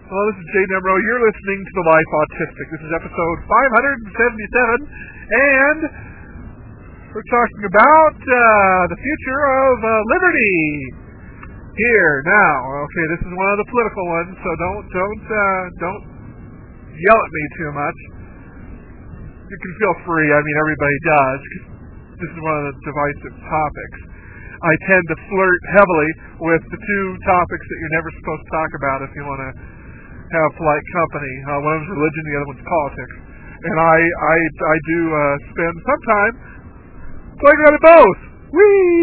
Hello, this is Jay Nemro. You're listening to The Life Autistic. This is episode 577, and we're talking about the future of liberty. Here, now. Okay, this is one of the political ones, so don't yell at me too much. You can feel free. I mean, everybody does. This is one of the divisive topics. I tend to flirt heavily with the two topics that you're never supposed to talk about if you want to have polite company. One of them's religion, the other one's politics. And I do spend some time playing out of both. Whee!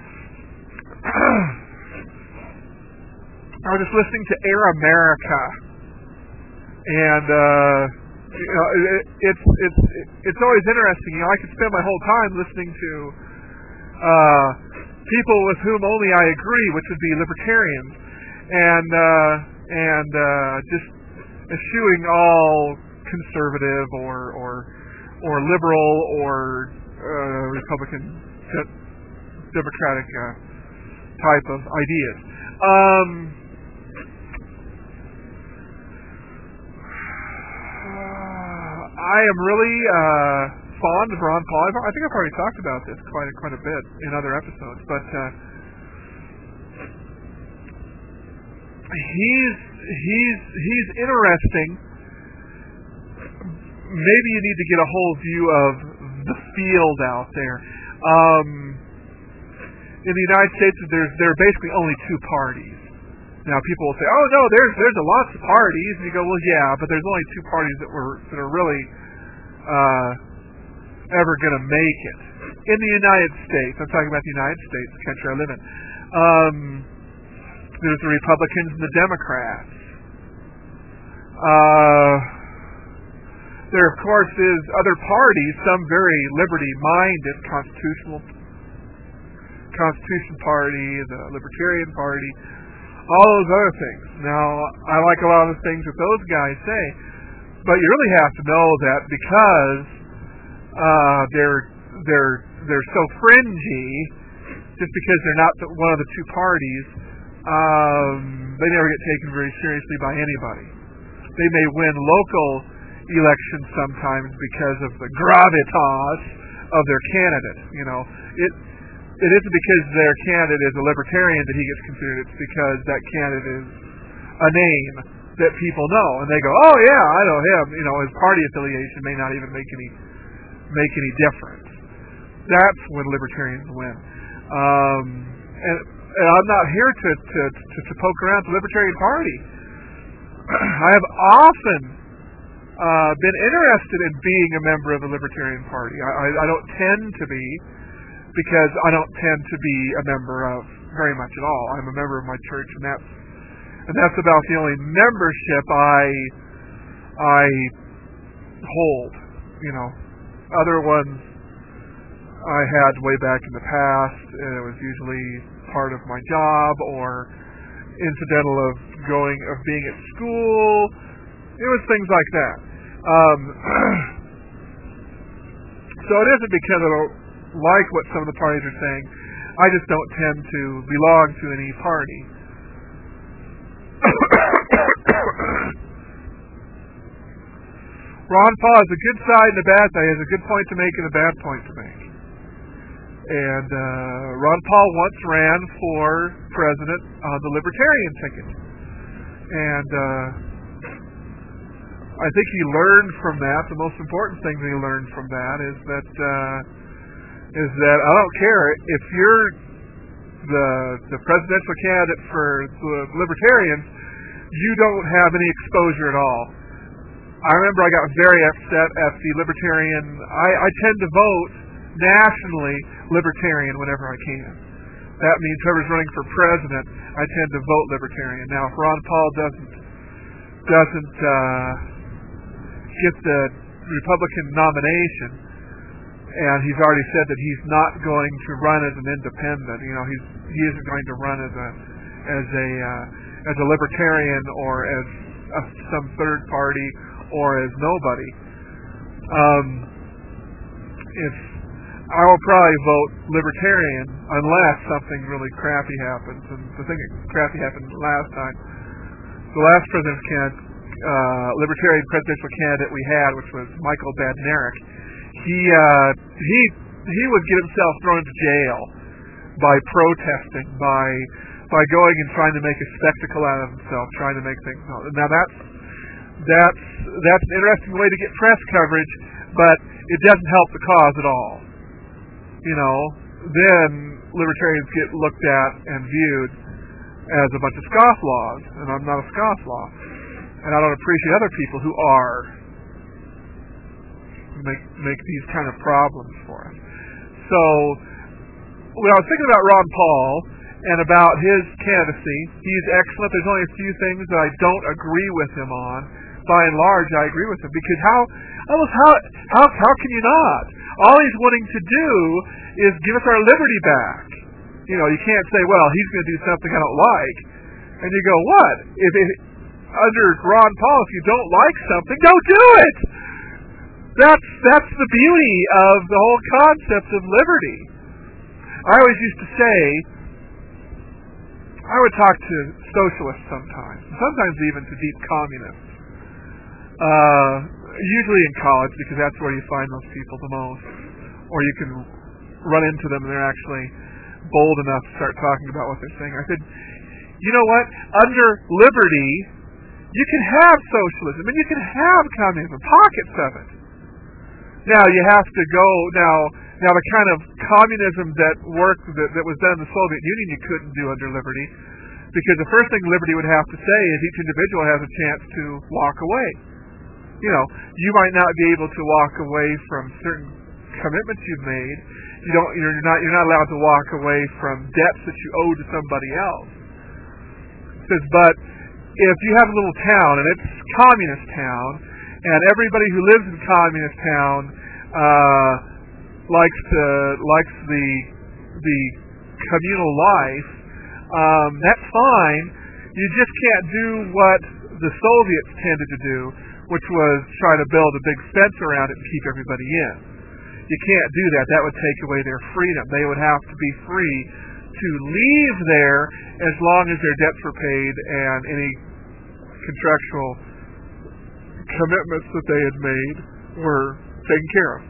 I was just listening to Air America, and it's always interesting. You know, I could spend my whole time listening to people with whom only I agree, which would be libertarians, and just eschewing all conservative or liberal or Republican Democratic type of ideas. I am really fond of Ron Paul. I think I've already talked about this quite a bit in other episodes, but he's interesting. Maybe you need to get a whole view of the field out there. In the United States, there are basically only two parties. Now, people will say, "Oh no, there's a lots of parties," and you go, "Well, yeah, but there's only two parties that are really ever going to make it in the United States." I'm talking about the United States, the country I live in. There's the Republicans and the Democrats. There, of course, is other parties, some very liberty-minded, Constitution Party, the Libertarian Party, all those other things. Now, I like a lot of the things that those guys say, but you really have to know that because they're so fringy, just because they're not one of the two parties, they never get taken very seriously by anybody. They may win local elections sometimes because of the gravitas of their candidate. You know, it isn't because their candidate is a libertarian that he gets considered. It's because that candidate is a name that people know, and they go, "Oh yeah, I know him." You know, his party affiliation may not even make any difference. That's when libertarians win. And I'm not here to poke around the Libertarian Party. I have often been interested in being a member of the Libertarian Party. I don't tend to be, because I don't tend to be a member of very much at all. I'm a member of my church, and that's about the only membership I hold. You know, other ones I had way back in the past, and it was usually part of my job or incidental of being at school. It was things like that. So it isn't because I don't like what some of the parties are saying. I just don't tend to belong to any party. Ron Paul has a good side and a bad side. He has a good point to make and a bad point to make. And Ron Paul once ran for president on the Libertarian ticket. And I think he learned from that. The most important thing that he learned from that is that I don't care if you're the presidential candidate for the Libertarians, you don't have any exposure at all. I remember I got very upset at the Libertarian. I tend to vote nationally Libertarian whenever I can. That means whoever's running for president, I tend to vote Libertarian. Now, if Ron Paul doesn't get the Republican nomination, and he's already said that he's not going to run as an independent. You know, he isn't going to run as a libertarian or as some third party or as nobody. If I will probably vote libertarian unless something really crappy happens, and the thing that crappy happened last time the last libertarian presidential candidate we had, which was Michael Badnarik, he would get himself thrown into jail by protesting, by going and trying to make a spectacle out of himself, trying to make things. Now that's an interesting way to get press coverage, but it doesn't help the cause at all. Then libertarians get looked at and viewed as a bunch of scofflaws, and I'm not a scofflaw, and I don't appreciate other people who are make these kind of problems for us. So when I was thinking about Ron Paul and about his candidacy, he's excellent. There's only a few things that I don't agree with him on. By and large, I agree with him, because how can you not? All he's wanting to do is give us our liberty back. You can't say, well, he's going to do something I don't like, and you go, what? If under Ron Paul, if you don't like something, don't do it. That's the beauty of the whole concept of liberty. I always used to say, I would talk to socialists sometimes even to deep communists. Usually in college, because that's where you find those people the most, or you can run into them and they're actually bold enough to start talking about what they're saying. I said, you know what? Under liberty, you can have socialism and you can have communism, pockets of it. Now you have to go now the kind of communism that worked that was done in the Soviet Union you couldn't do under liberty, because the first thing liberty would have to say is each individual has a chance to walk away. You might not be able to walk away from certain commitments you've made. You're not allowed to walk away from debts that you owe to somebody else. It says, but if you have a little town and it's communist town, and everybody who lives in communist town likes the communal life, that's fine. You just can't do what the Soviets tended to do, which was try to build a big fence around it and keep everybody in. You can't do that. That would take away their freedom. They would have to be free to leave there as long as their debts were paid and any contractual commitments that they had made were taken care of.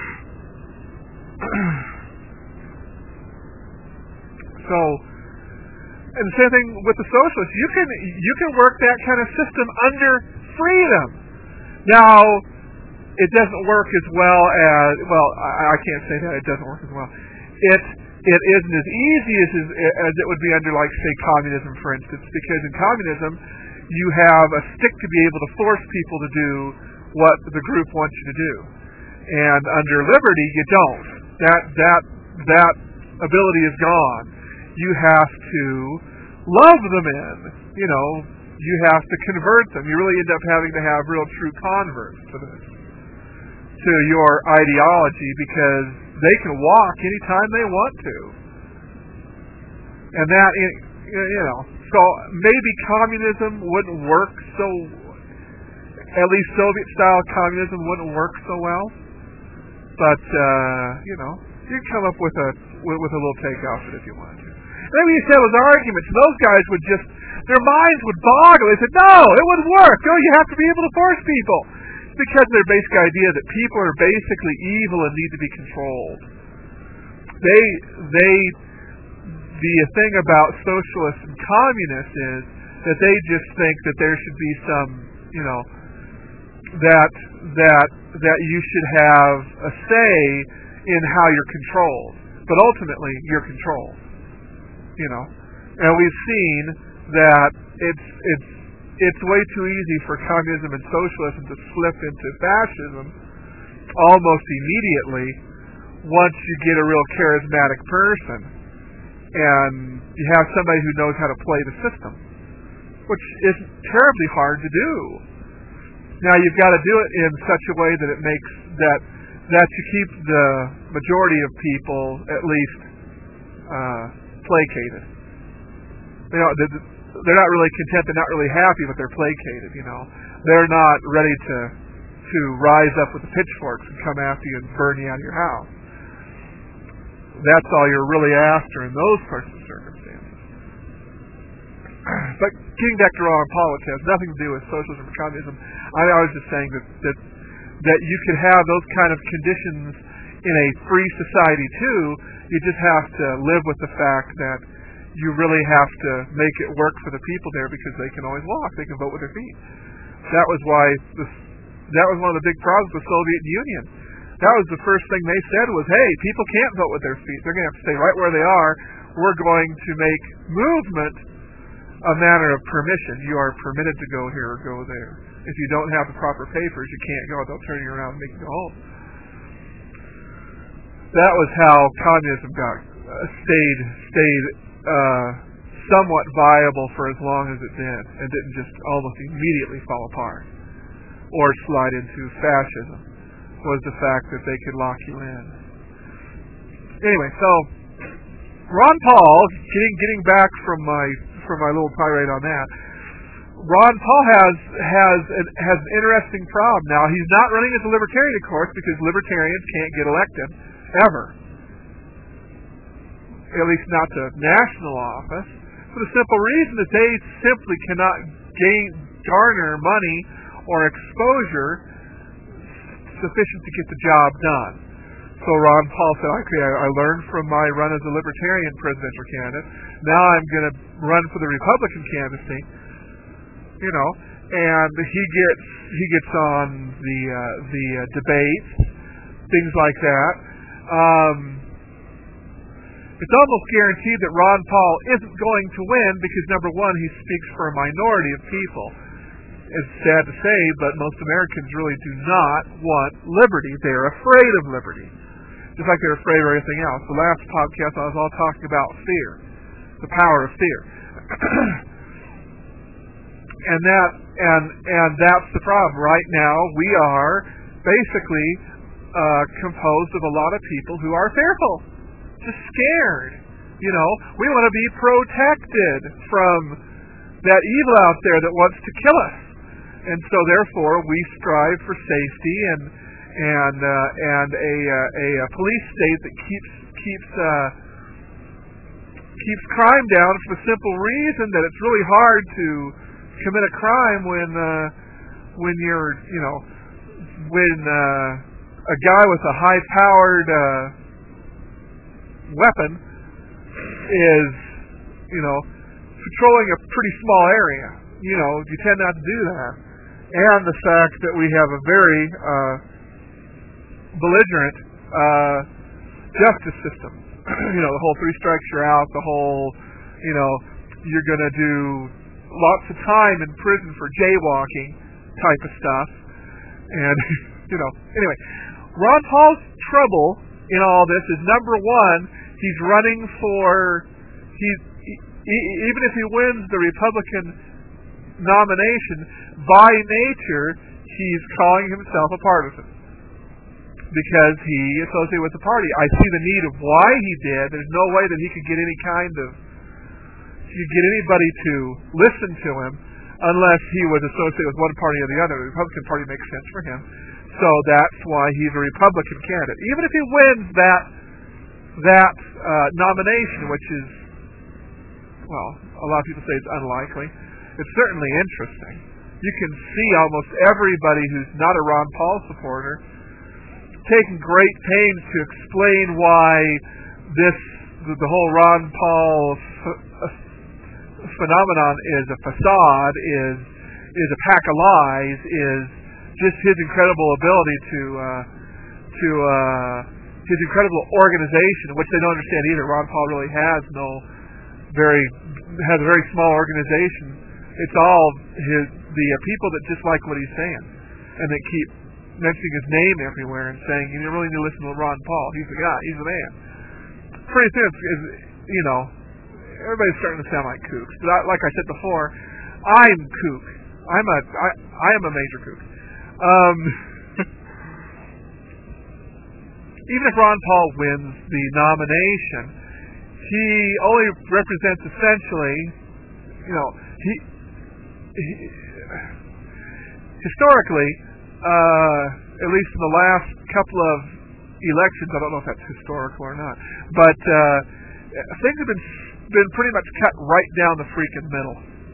So, and the same thing with the socialists. You can work that kind of system under freedom. Now, it doesn't work as well as, I can't say that it doesn't work as well. It isn't as easy as it would be under, like, say, communism, for instance, because in communism you have a stick to be able to force people to do what the group wants you to do, and under liberty you don't. That ability is gone. You have to love them in. You have to convert them. You really end up having to have real true converts to your ideology, because they can walk anytime they want to. And that, so maybe communism wouldn't work at least Soviet-style communism wouldn't work so well. But, you can come up with a little takeoff it if you wanted to. And then when you settle those arguments, those guys would their minds would boggle. They said, no, it wouldn't work. No, you have to be able to force people. It's because of their basic idea that people are basically evil and need to be controlled. The thing about socialists and communists is that they just think that there should be some, that you should have a say in how you're controlled. But ultimately, you're controlled. And we've seen that it's way too easy for communism and socialism to slip into fascism almost immediately once you get a real charismatic person and you have somebody who knows how to play the system, which isn't terribly hard to do. Now you've got to do it in such a way that it makes that you keep the majority of people at least placated. They're not really content. They're not really happy, but they're placated. They're not ready to rise up with the pitchforks and come after you and burn you out of your house. That's all you're really after in those sorts of circumstances. But getting back to Ron Paul, which has nothing to do with socialism or communism, I was just saying that you could have those kind of conditions in a free society too. You just have to live with the fact that you really have to make it work for the people there, because they can always walk, they can vote with their feet. That was one of the big problems with the Soviet Union. That was the first thing they said was, hey, people can't vote with their feet. They're going to have to stay right where they are. We're going to make movement a matter of permission. You are permitted to go here or go there. If you don't have the proper papers, you can't go. They'll turn you around and make you go home. That was how communism stayed somewhat viable for as long as it did, and didn't just almost immediately fall apart or slide into fascism, was the fact that they could lock you in. Anyway, so Ron Paul, getting back from my little tirade on that, Ron Paul has an interesting problem. Now, he's not running as a libertarian, of course, because libertarians can't get elected ever, at least not to national office, for the simple reason that they simply cannot garner money or exposure sufficient to get the job done. So Ron Paul said, okay, I learned from my run as a libertarian presidential candidate. Now I'm going to run for the Republican candidacy, and he gets on the debates, things like that. It's almost guaranteed that Ron Paul isn't going to win because, number one, he speaks for a minority of people. It's sad to say, but most Americans really do not want liberty. They're afraid of liberty, just like they're afraid of everything else. The last podcast I was all talking about fear, the power of fear. and that's the problem. Right now, we are basically composed of a lot of people who are fearful, just scared. We want to be protected from that evil out there that wants to kill us, and so therefore we strive for safety and a police state that keeps crime down for the simple reason that it's really hard to commit a crime when a guy with a high-powered weapon is, patrolling a pretty small area. You tend not to do that. And the fact that we have a very belligerent justice system. The whole 3 strikes you're out, the whole, you're going to do lots of time in prison for jaywalking type of stuff. And, anyway, Ron Paul's trouble in all this is, number one, he's running for, even if he wins the Republican nomination, by nature, he's calling himself a partisan because he associated with the party. I see the need of why he did. There's no way that he could get anybody to listen to him unless he was associated with one party or the other. The Republican Party makes sense for him. So that's why he's a Republican candidate. Even if he wins that nomination, which is, well, a lot of people say it's unlikely, it's certainly interesting. You can see almost everybody who's not a Ron Paul supporter taking great pains to explain why the whole Ron Paul phenomenon is a facade, is a pack of lies, is just his incredible ability to his incredible organization, which they don't understand either. Ron Paul really has a very small organization. It's all the people that just like what he's saying, and they keep mentioning his name everywhere and saying, you really need to listen to Ron Paul. He's the guy. He's the man. Pretty soon, everybody's starting to sound like kooks. But like I said before, I'm kook. I am a major kook. Even if Ron Paul wins the nomination, he only represents essentially, historically, at least in the last couple of elections, I don't know if that's historical or not, but things have been pretty much cut right down the freaking middle.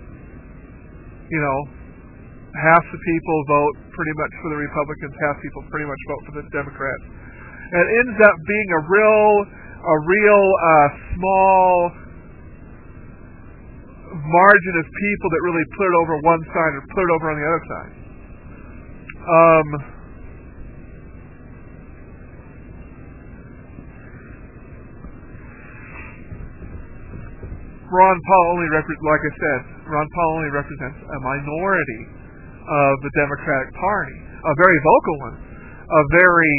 half the people vote pretty much for the Republicans, half people pretty much vote for the Democrats. And it ends up being a real small margin of people that really put it over one side or put it over on the other side. Ron Paul only represents a minority of the Democratic Party, a very vocal one, a very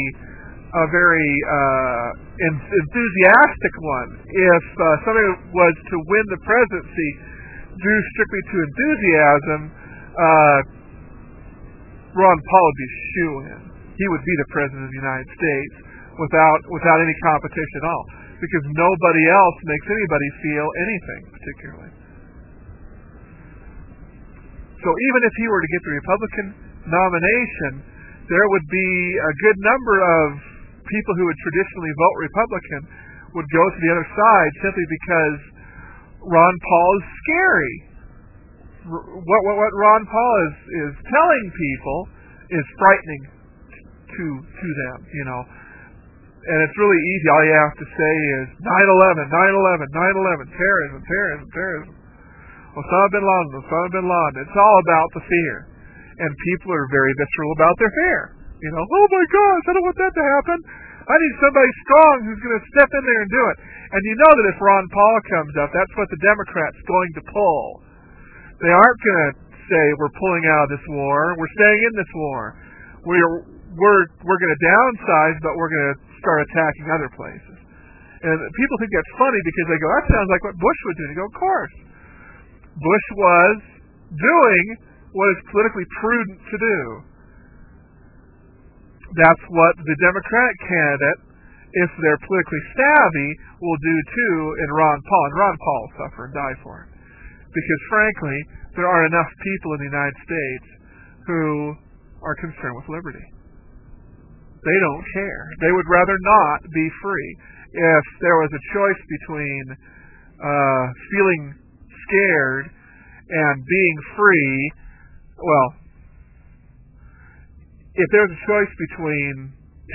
enthusiastic one. If somebody was to win the presidency due strictly to enthusiasm, Ron Paul would be shoo-in. He would be the president of the United States without any competition at all, because nobody else makes anybody feel anything particularly. So even if he were to get the Republican nomination, there would be a good number of people who would traditionally vote Republican would go to the other side simply because Ron Paul is scary. What Ron Paul is telling people is frightening to them, And it's really easy. All you have to say is 9/11, 9/11, 9/11, terrorism, terrorism, terrorism. Osama bin Laden. It's all about the fear. And people are very visceral about their fear. Oh my gosh, I don't want that to happen. I need somebody strong who's going to step in there and do it. And you know that if Ron Paul comes up, that's what the Democrats going to pull. They aren't going to say we're pulling out of this war. We're staying in this war. We're going to downsize, but we're going to start attacking other places. And people think that's funny because they go, that sounds like what Bush would do. And you go, of course. Bush was doing what is politically prudent to do. That's what the Democratic candidate, if they're politically savvy, will do too in Ron Paul. And Ron Paul will suffer and die for it. Because frankly, there are enough people in the United States who are concerned with liberty. They don't care. They would rather not be free. If there was a choice between feeling scared and being free, well, if there's a choice between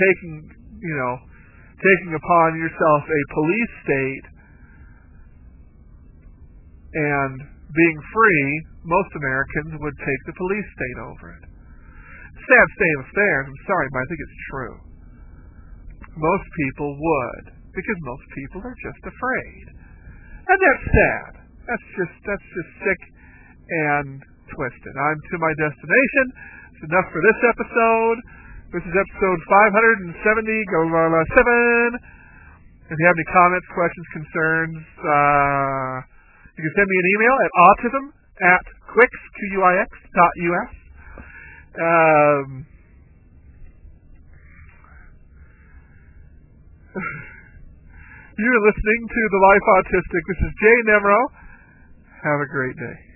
taking upon yourself a police state and being free, most Americans would take the police state over it. Sad state of affairs, I'm sorry, but I think it's true. Most people would, because most people are just afraid. And that's sad. That's just sick and twisted. I'm to my destination. It's enough for this episode. This is episode 570, go 7. If you have any comments, questions, concerns, you can send me an email at autism@quix.us. You're listening to The Life Autistic. This is Jay Nemro. Have a great day.